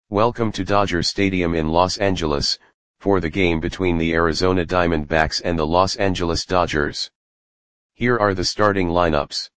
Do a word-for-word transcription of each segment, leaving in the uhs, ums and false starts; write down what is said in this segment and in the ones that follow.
Welcome to Dodger Stadium in Los Angeles, for the game between the Arizona Diamondbacks and the Los Angeles Dodgers. Here are the starting lineups.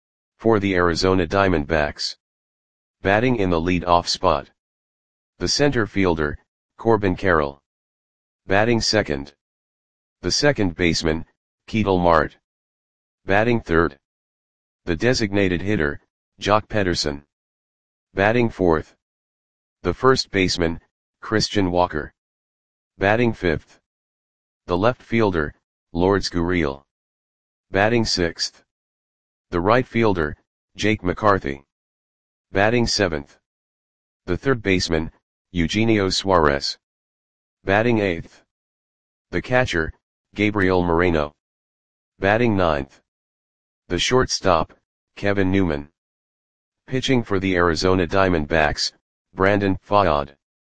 For the Arizona Diamondbacks. Batting in the lead-off spot. The center fielder, Corbin Carroll. Batting second. The second baseman, Ketel Marte. Batting third. The designated hitter, Joc Pederson. Batting fourth. The first baseman, Christian Walker. Batting fifth. The left fielder, Lourdes Gurriel. Batting sixth. The right fielder, Jake McCarthy. Batting seventh. The third baseman, Eugenio Suarez. Batting eighth. The catcher, Gabriel Moreno. Batting ninth. The shortstop, Kevin Newman. Pitching for the Arizona Diamondbacks, Brandon Pfaadt.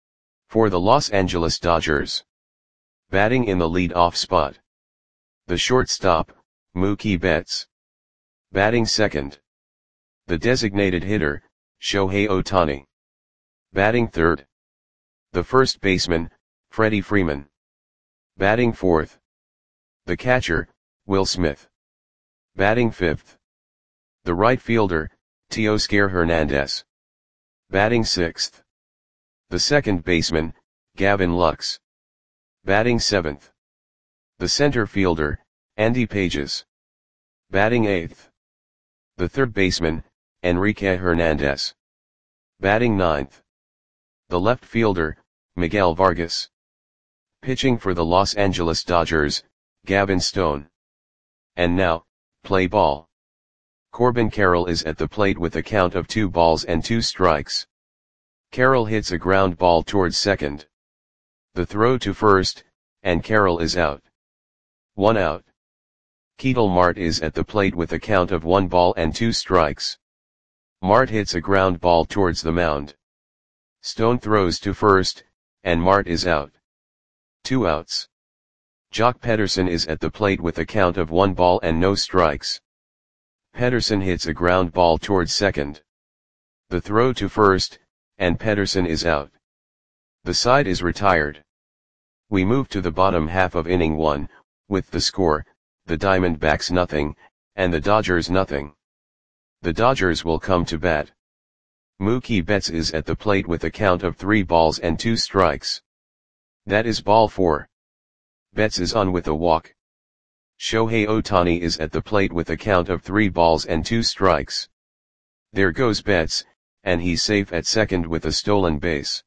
For the Los Angeles Dodgers. Batting in the lead-off spot. The shortstop, Mookie Betts. Batting second. The designated hitter, Shohei Ohtani. Batting third. The first baseman, Freddie Freeman. Batting fourth. The catcher, Will Smith. Batting fifth. The right fielder, Teoscar Hernandez. Batting sixth. The second baseman, Gavin Lux. Batting seventh. The center fielder, Andy Pages. Batting eighth. The third baseman, Enrique Hernandez. Batting ninth. The left fielder, Miguel Vargas. Pitching for the Los Angeles Dodgers, Gavin Stone. And now, play ball. Corbin Carroll is at the plate with a count of two balls and two strikes. Carroll hits a ground ball towards second. The throw to first, and Carroll is out. One out. Ketel Marte is at the plate with a count of one ball and two strikes. Marte hits a ground ball towards the mound. Stone throws to first, and Marte is out. Two outs. Joc Pederson is at the plate with a count of one ball and no strikes. Pederson hits a ground ball towards second. The throw to first, and Pederson is out. The side is retired. We move to the bottom half of inning one, with the score, the Diamondbacks nothing, and the Dodgers nothing. The Dodgers will come to bat. Mookie Betts is at the plate with a count of three balls and two strikes. That is ball four. Betts is on with a walk. Shohei Ohtani is at the plate with a count of three balls and two strikes. There goes Betts, and he's safe at second with a stolen base.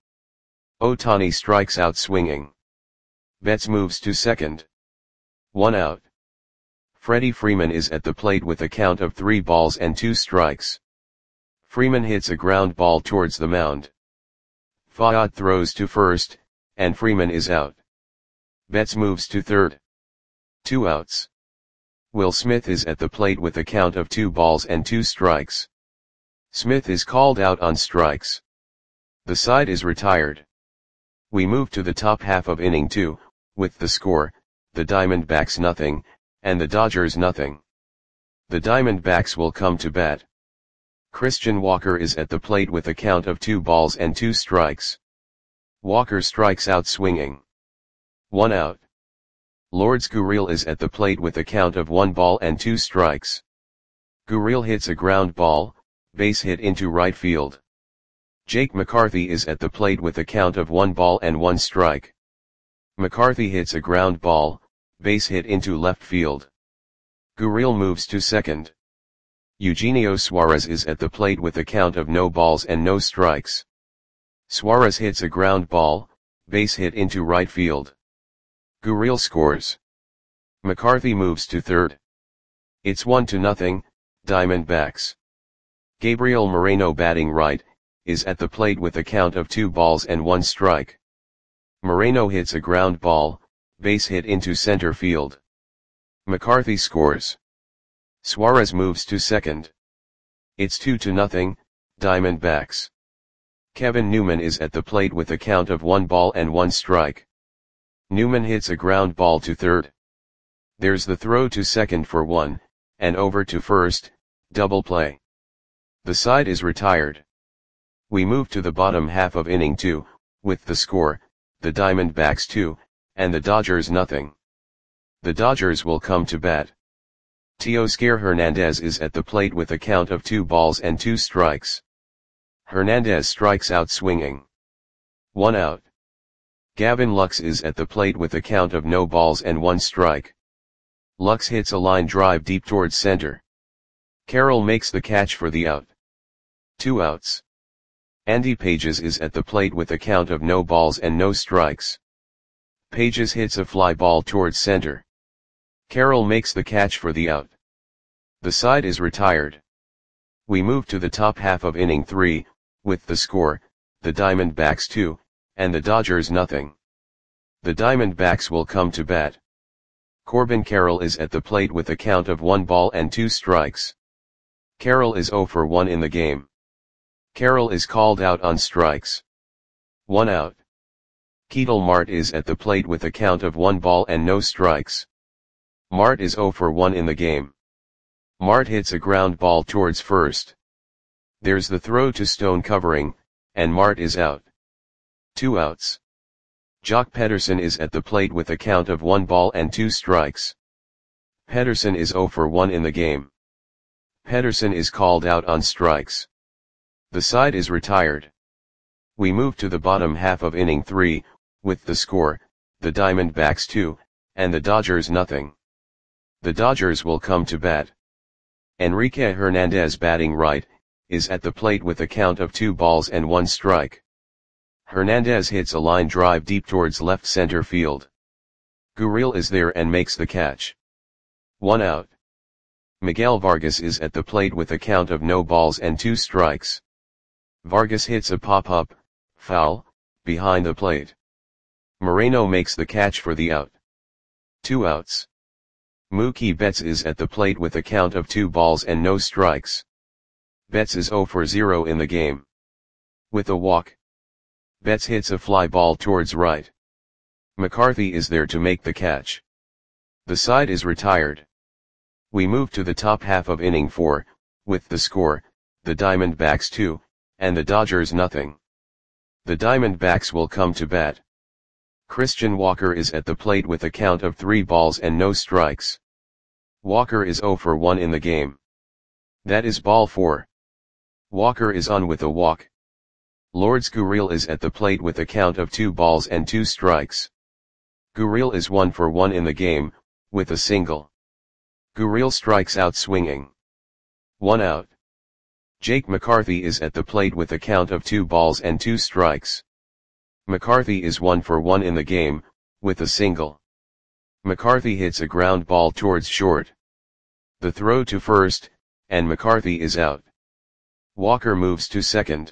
Ohtani strikes out swinging. Betts moves to second. One out. Freddie Freeman is at the plate with a count of three balls and two strikes. Freeman hits a ground ball towards the mound. Pfaadt throws to first, and Freeman is out. Betts moves to third. Two outs. Will Smith is at the plate with a count of two balls and two strikes. Smith is called out on strikes. The side is retired. We move to the top half of inning two, with the score, the Diamondbacks nothing, and the Dodgers nothing. The Diamondbacks will come to bat. Christian Walker is at the plate with a count of two balls and two strikes. Walker strikes out swinging. One out. Lourdes Gurriel is at the plate with a count of one ball and two strikes. Gurriel hits a ground ball, base hit into right field. Jake McCarthy is at the plate with a count of one ball and one strike. McCarthy hits a ground ball, base hit into left field. Gurriel moves to second. Eugenio Suarez is at the plate with a count of no balls and no strikes. Suarez hits a ground ball, base hit into right field. Gurriel scores. McCarthy moves to third. It's one to nothing, Diamondbacks. Gabriel Moreno batting right, is at the plate with a count of two balls and one strike. Moreno hits a ground ball, base hit into center field. McCarthy scores. Suarez moves to second. It's two to nothing, Diamondbacks. Kevin Newman is at the plate with a count of one ball and one strike. Newman hits a ground ball to third. There's the throw to second for one, and over to first, double play. The side is retired. We move to the bottom half of inning two, with the score, the Diamondbacks two, and the Dodgers nothing. The Dodgers will come to bat. Teoscar Hernandez is at the plate with a count of two balls and two strikes. Hernandez strikes out swinging. One out. Gavin Lux is at the plate with a count of no balls and one strike. Lux hits a line drive deep towards center. Carroll makes the catch for the out. Two outs. Andy Pages is at the plate with a count of no balls and no strikes. Pages hits a fly ball towards center. Carroll makes the catch for the out. The side is retired. We move to the top half of inning three, with the score, the Diamondbacks two, and the Dodgers nothing. The Diamondbacks will come to bat. Corbin Carroll is at the plate with a count of one ball and two strikes. Carroll is zero for one in the game. Carroll is called out on strikes. One out. Ketel Marte is at the plate with a count of one ball and no strikes. Marte is zero for one in the game. Marte hits a ground ball towards first. There's the throw to Stone covering, and Marte is out. Two outs. Jock Pederson is at the plate with a count of one ball and two strikes. Pederson is zero for one in the game. Pederson is called out on strikes. The side is retired. We move to the bottom half of inning three, with the score, the Diamondbacks two, and the Dodgers nothing. The Dodgers will come to bat. Enrique Hernandez, batting right, is at the plate with a count of two balls and one strike. Hernandez hits a line drive deep towards left center field. Gurriel is there and makes the catch. One out. Miguel Vargas is at the plate with a count of no balls and two strikes. Vargas hits a pop-up, foul, behind the plate. Moreno makes the catch for the out. Two outs. Mookie Betts is at the plate with a count of two balls and no strikes. Betts is zero for zero in the game. With a walk. Betts hits a fly ball towards right. McCarthy is there to make the catch. The side is retired. We move to the top half of inning four, with the score, the Diamondbacks two, and the Dodgers nothing. The Diamondbacks will come to bat. Christian Walker is at the plate with a count of three balls and no strikes. Walker is zero for one in the game. That is ball four. Walker is on with a walk. Lourdes Gurriel is at the plate with a count of two balls and two strikes. Gurriel is one for one in the game, with a single. Gurriel strikes out swinging. One out. Jake McCarthy is at the plate with a count of two balls and two strikes. McCarthy is one for one in the game, with a single. McCarthy hits a ground ball towards short. The throw to first, and McCarthy is out. Walker moves to second.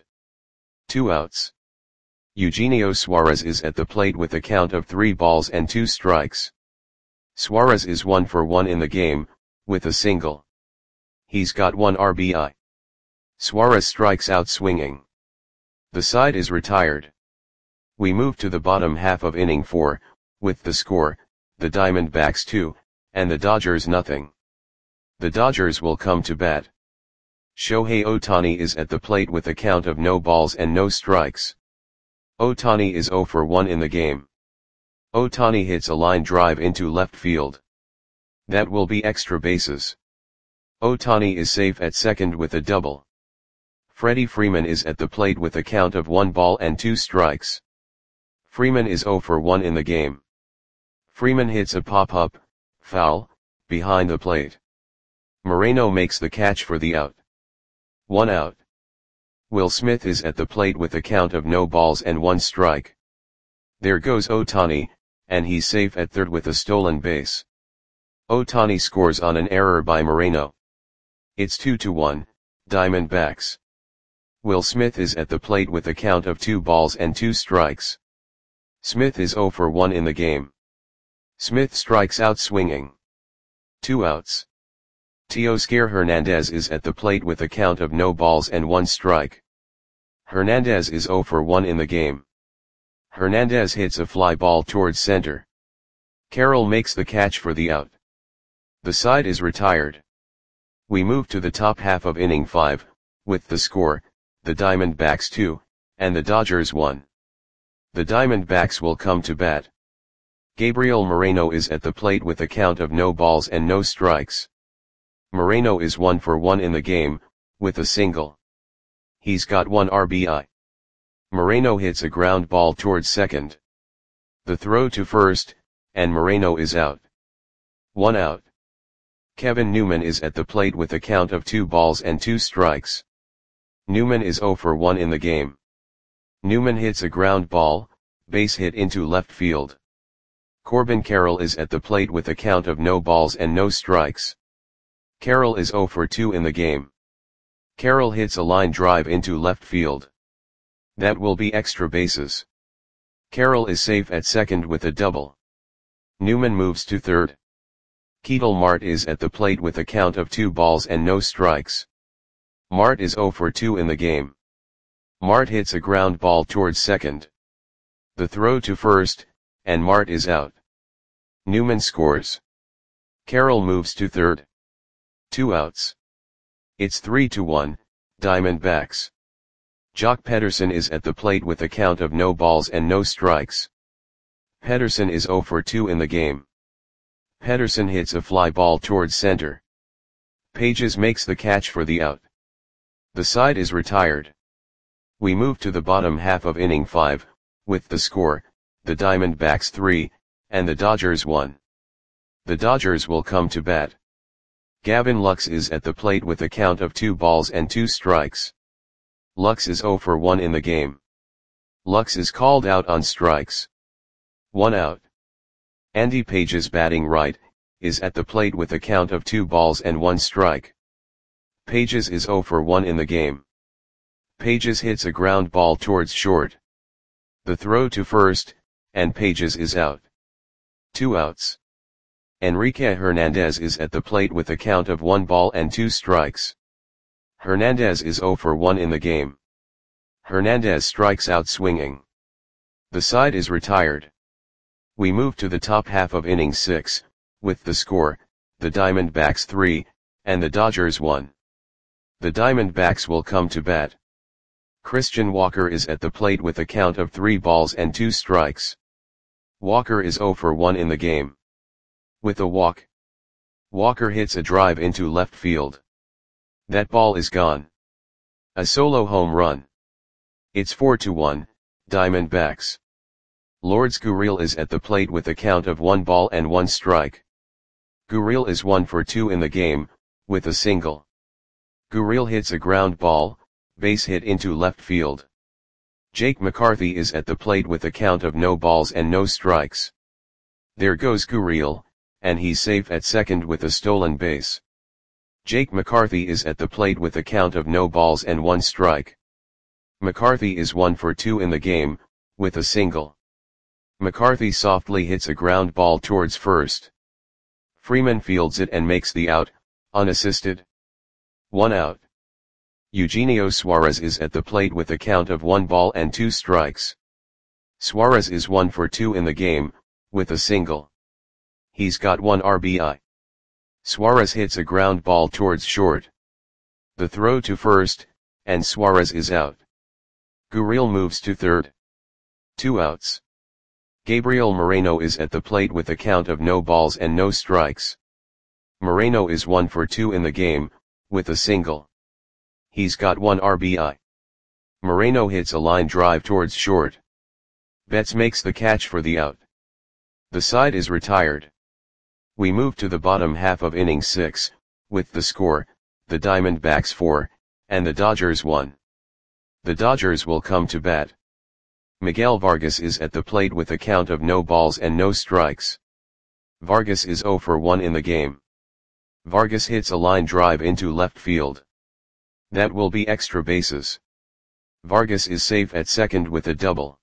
Two outs. Eugenio Suarez is at the plate with a count of three balls and two strikes. Suarez is one for one in the game, with a single. He's got one R B I. Suarez strikes out swinging. The side is retired. We move to the bottom half of inning four, with the score, the Diamondbacks two, and the Dodgers nothing. The Dodgers will come to bat. Shohei Ohtani is at the plate with a count of no balls and no strikes. Ohtani is zero for one in the game. Ohtani hits a line drive into left field. That will be extra bases. Ohtani is safe at second with a double. Freddie Freeman is at the plate with a count of one ball and two strikes. Freeman is zero for one in the game. Freeman hits a pop-up, foul, behind the plate. Moreno makes the catch for the out. One out. Will Smith is at the plate with a count of no balls and one strike. There goes Ohtani, and he's safe at third with a stolen base. Ohtani scores on an error by Moreno. It's two to one, Diamondbacks. Will Smith is at the plate with a count of two balls and two strikes. Smith is zero for one in the game. Smith strikes out swinging. Two outs. Teoscar Hernandez is at the plate with a count of no balls and one strike. Hernandez is zero for one in the game. Hernandez hits a fly ball towards center. Carroll makes the catch for the out. The side is retired. We move to the top half of inning five, with the score, the Diamondbacks two, and the Dodgers one. The Diamondbacks will come to bat. Gabriel Moreno is at the plate with a count of no balls and no strikes. Moreno is one for one in the game, with a single. He's got one R B I. Moreno hits a ground ball towards second. The throw to first, and Moreno is out. One out. Kevin Newman is at the plate with a count of two balls and two strikes. Newman is zero for one in the game. Newman hits a ground ball, base hit into left field. Corbin Carroll is at the plate with a count of no balls and no strikes. Carroll is zero for two in the game. Carroll hits a line drive into left field. That will be extra bases. Carroll is safe at second with a double. Newman moves to third. Ketel Marte is at the plate with a count of two balls and no strikes. Marte is zero for two in the game. Marte hits a ground ball towards second. The throw to first, and Marte is out. Newman scores. Carroll moves to third. Two outs. It's three to one, Diamondbacks. Jock Pederson is at the plate with a count of no balls and no strikes. Pederson is zero for two in the game. Pederson hits a fly ball towards center. Pages makes the catch for the out. The side is retired. We move to the bottom half of inning five, with the score, the Diamondbacks three, and the Dodgers one. The Dodgers will come to bat. Gavin Lux is at the plate with a count of two balls and two strikes. Lux is zero for one in the game. Lux is called out on strikes. One out. Andy Pages, batting right, is at the plate with a count of two balls and one strike. Pages is zero for one in the game. Pages hits a ground ball towards short. The throw to first, and Pages is out. Two outs. Enrique Hernandez is at the plate with a count of one ball and two strikes. Hernandez is zero for one in the game. Hernandez strikes out swinging. The side is retired. We move to the top half of inning six, with the score, the Diamondbacks three, and the Dodgers one. The Diamondbacks will come to bat. Christian Walker is at the plate with a count of three balls and two strikes. Walker is zero for one in the game. With a walk, Walker hits a drive into left field. That ball is gone. A solo home run. It's four to one, Diamondbacks. Lourdes Gurriel is at the plate with a count of one ball and one strike. Gurriel is one for two in the game, with a single. Gurriel hits a ground ball, base hit into left field. Jake McCarthy is at the plate with a count of no balls and no strikes. There goes Gurriel, and he's safe at second with a stolen base. Jake McCarthy is at the plate with a count of no balls and one strike. McCarthy is one for two in the game, with a single. McCarthy softly hits a ground ball towards first. Freeman fields it and makes the out, unassisted. One out. Eugenio Suarez is at the plate with a count of one ball and two strikes. Suarez is one for two in the game, with a single. He's got one R B I. Suarez hits a ground ball towards short. The throw to first, and Suarez is out. Gurriel moves to third. Two outs. Gabriel Moreno is at the plate with a count of no balls and no strikes. Moreno is one for two in the game, with a single. He's got one R B I. Moreno hits a line drive towards short. Betts makes the catch for the out. The side is retired. We move to the bottom half of inning six, with the score, the Diamondbacks four, and the Dodgers one. The Dodgers will come to bat. Miguel Vargas is at the plate with a count of no balls and no strikes. Vargas is zero for one in the game. Vargas hits a line drive into left field. That will be extra bases. Vargas is safe at second with a double.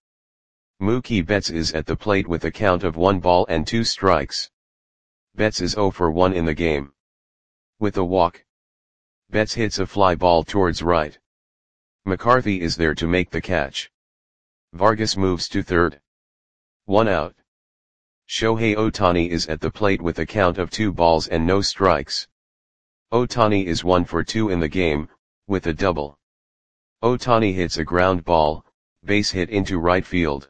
Mookie Betts is at the plate with a count of one ball and two strikes. Betts is zero for one in the game. With a walk, Betts hits a fly ball towards right. McCarthy is there to make the catch. Vargas moves to third. One out. Shohei Ohtani is at the plate with a count of two balls and no strikes. Ohtani is one for two in the game, with a double. Ohtani hits a ground ball, base hit into right field.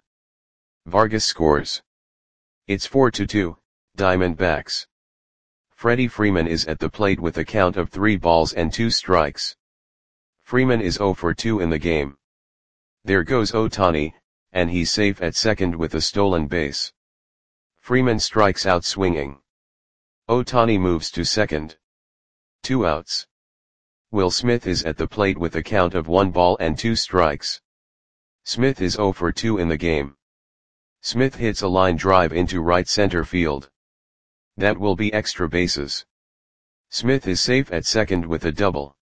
Vargas scores. It's four to two, Diamondbacks. Freddie Freeman is at the plate with a count of three balls and two strikes. Freeman is zero for two in the game. There goes Ohtani, and he's safe at second with a stolen base. Freeman strikes out swinging. Ohtani moves to second. Two outs. Will Smith is at the plate with a count of one ball and two strikes. Smith is zero for two in the game. Smith hits a line drive into right center field. That will be extra bases. Smith is safe at second with a double.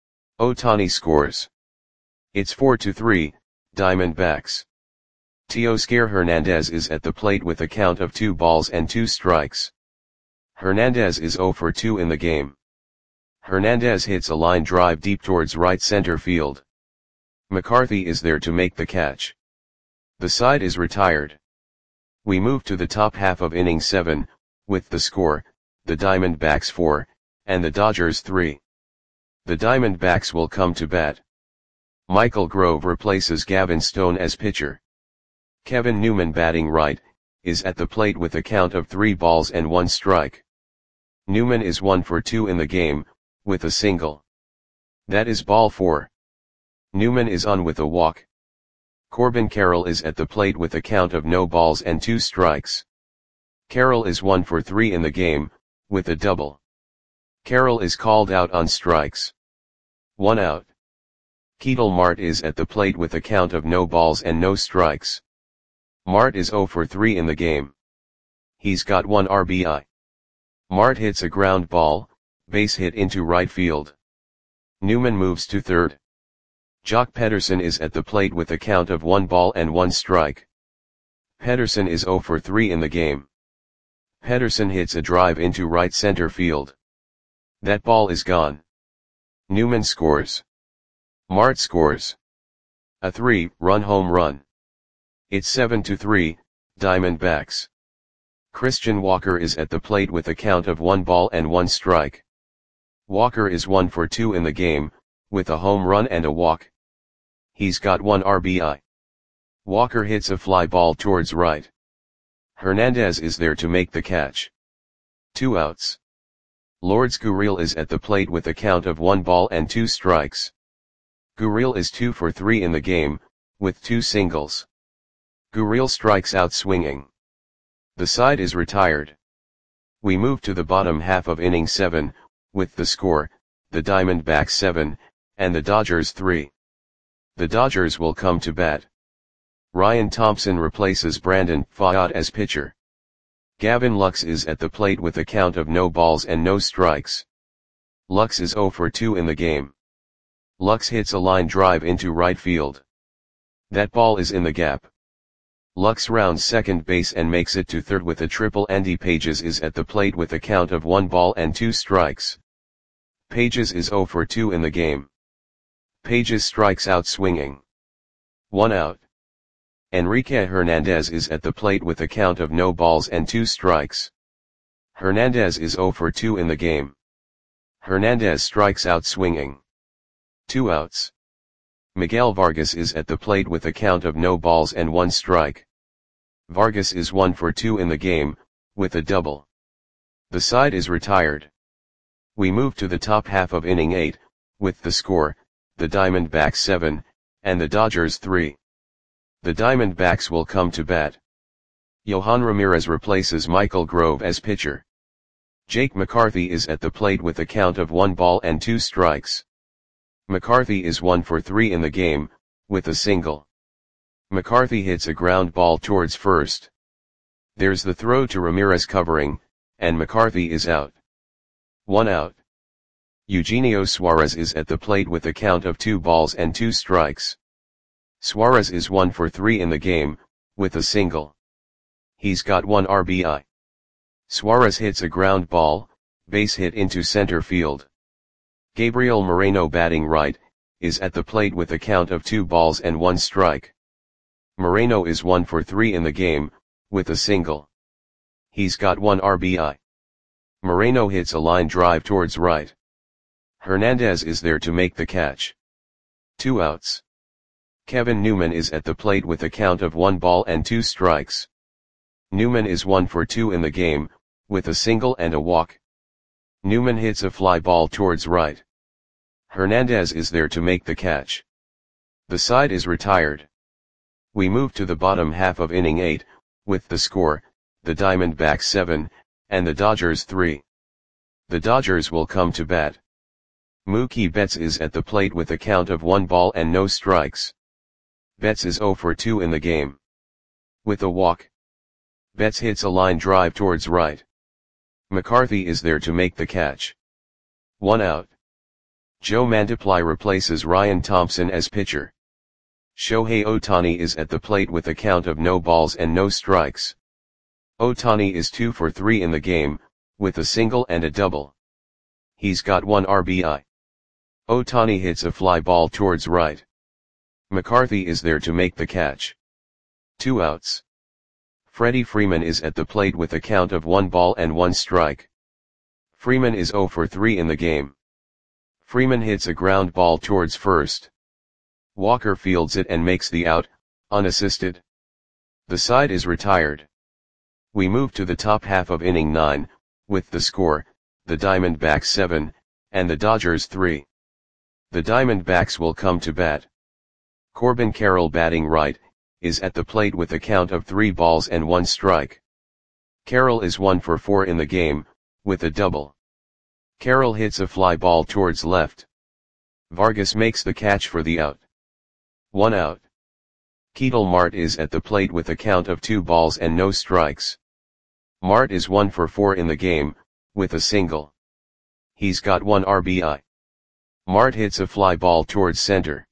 Ohtani scores. It's four to three, Diamondbacks. Teoscar Hernandez is at the plate with a count of two balls and two strikes. Hernandez is zero for two in the game. Hernandez hits a line drive deep towards right center field. McCarthy is there to make the catch. The side is retired. We move to the top half of inning seven, with the score, the Diamondbacks four, and the Dodgers three. The Diamondbacks will come to bat. Michael Grove replaces Gavin Stone as pitcher. Kevin Newman, batting right, is at the plate with a count of three balls and one strike. Newman is one for two in the game, with a single. That is ball four. Newman is on with a walk. Corbin Carroll is at the plate with a count of no balls and two strikes. Carroll is one for three in the game, with a double. Carroll is called out on strikes. One out. Ketel Marte is at the plate with a count of no balls and no strikes. Marte is zero for three in the game. He's got one R B I. Marte hits a ground ball, base hit into right field. Newman moves to third. Jock Pederson is at the plate with a count of one ball and one strike. Pederson is zero for three in the game. Pederson hits a drive into right center field. That ball is gone. Newman scores. Marte scores. A three-run home run. It's seven to three, Diamondbacks. Christian Walker is at the plate with a count of one ball and one strike. Walker is one for two in the game, with a home run and a walk. He's got one R B I. Walker hits a fly ball towards right. Hernandez is there to make the catch. Two outs. Lourdes Gurriel is at the plate with a count of one ball and two strikes. Gurriel is two for three in the game, with two singles. Gurriel strikes out swinging. The side is retired. We move to the bottom half of inning seven, with the score, the Diamondbacks seven, and the Dodgers three. The Dodgers will come to bat. Ryan Thompson replaces Brandon Pfaadt as pitcher. Gavin Lux is at the plate with a count of no balls and no strikes. Lux is zero for two in the game. Lux hits a line drive into right field. That ball is in the gap. Lux rounds second base and makes it to third with a triple. Andy Pages is at the plate with a count of one ball and two strikes. Pages is zero for two in the game. Pages strikes out swinging. One out. Enrique Hernandez is at the plate with a count of no balls and two strikes. Hernandez is zero for two in the game. Hernandez strikes out swinging. Two outs. Miguel Vargas is at the plate with a count of no balls and one strike. Vargas is one for two in the game, with a double. The side is retired. We move to the top half of inning eight, with the score, the Diamondbacks seven, and the Dodgers three. The Diamondbacks will come to bat. Yohan Ramirez replaces Michael Grove as pitcher. Jake McCarthy is at the plate with a count of one ball and two strikes. McCarthy is one for three in the game, with a single. McCarthy hits a ground ball towards first. There's the throw to Ramirez covering, and McCarthy is out. One out. Eugenio Suarez is at the plate with a count of two balls and two strikes. Suarez is one for three in the game, with a single. He's got one R B I. Suarez hits a ground ball, base hit into center field. Gabriel Moreno, batting right, is at the plate with a count of two balls and one strike. Moreno is one for three in the game, with a single. He's got one R B I. Moreno hits a line drive towards right. Hernandez is there to make the catch. Two outs. Kevin Newman is at the plate with a count of one ball and two strikes. Newman is one for two in the game, with a single and a walk. Newman hits a fly ball towards right. Hernandez is there to make the catch. The side is retired. We move to the bottom half of inning eight, with the score, the Diamondbacks seven, and the Dodgers three. The Dodgers will come to bat. Mookie Betts is at the plate with a count of one ball and no strikes. Betts is zero for two in the game. With a walk. Betts hits a line drive towards right. McCarthy is there to make the catch. One out. Joe Mantiply replaces Ryan Thompson as pitcher. Shohei Ohtani is at the plate with a count of no balls and no strikes. Ohtani is two for three in the game, with a single and a double. He's got one R B I. Ohtani hits a fly ball towards right. McCarthy is there to make the catch. Two outs. Freddie Freeman is at the plate with a count of one ball and one strike. Freeman is zero for three in the game. Freeman hits a ground ball towards first. Walker fields it and makes the out, unassisted. The side is retired. We move to the top half of inning nine, with the score, the Diamondbacks seven, and the Dodgers three. The Diamondbacks will come to bat. Corbin Carroll, batting right, is at the plate with a count of three balls and one strike. Carroll is one for four in the game, with a double. Carroll hits a fly ball towards left. Vargas makes the catch for the out. One out. Ketel Marte is at the plate with a count of two balls and no strikes. Marte is one for four in the game, with a single. He's got one R B I. Marte hits a fly ball towards center.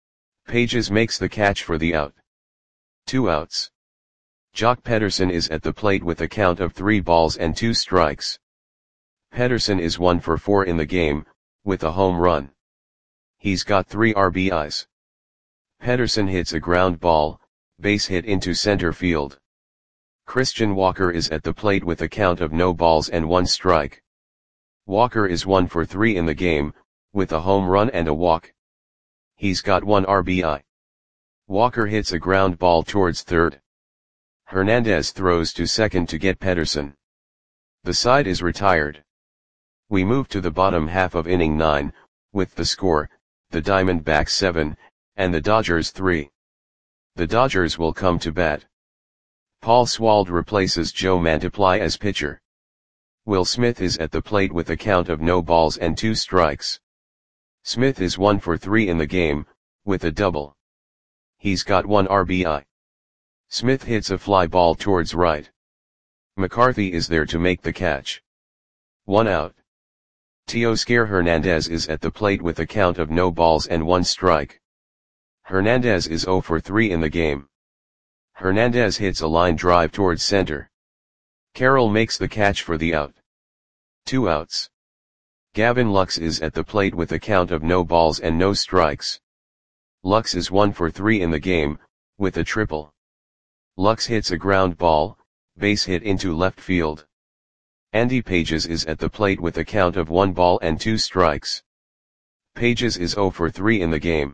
Pages makes the catch for the out. Two outs. Jock Pederson is at the plate with a count of three balls and two strikes. Pederson is one for four in the game, with a home run. He's got three R B Is. Pederson hits a ground ball, base hit into center field. Christian Walker is at the plate with a count of no balls and one strike. Walker is one for three in the game, with a home run and a walk. He's got one R B I. Walker hits a ground ball towards third. Hernandez throws to second to get Pederson. The side is retired. We move to the bottom half of inning nine, with the score, the Diamondbacks seven, and the Dodgers three. The Dodgers will come to bat. Paul Swald replaces Joe Mantiply as pitcher. Will Smith is at the plate with a count of no balls and two strikes. Smith is one for three in the game, with a double. He's got one R B I. Smith hits a fly ball towards right. McCarthy is there to make the catch. One out. Teoscar Hernandez is at the plate with a count of no balls and one strike. Hernandez is zero for three in the game. Hernandez hits a line drive towards center. Carroll makes the catch for the out. Two outs. Gavin Lux is at the plate with a count of no balls and no strikes. Lux is one for three in the game, with a triple. Lux hits a ground ball, base hit into left field. Andy Pages is at the plate with a count of one ball and two strikes. Pages is zero for three in the game.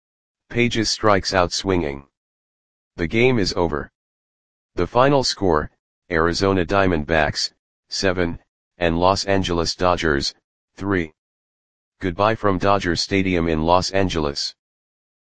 Pages strikes out swinging. The game is over. The final score, Arizona Diamondbacks, seven, and Los Angeles Dodgers, three. Goodbye from Dodger Stadium in Los Angeles.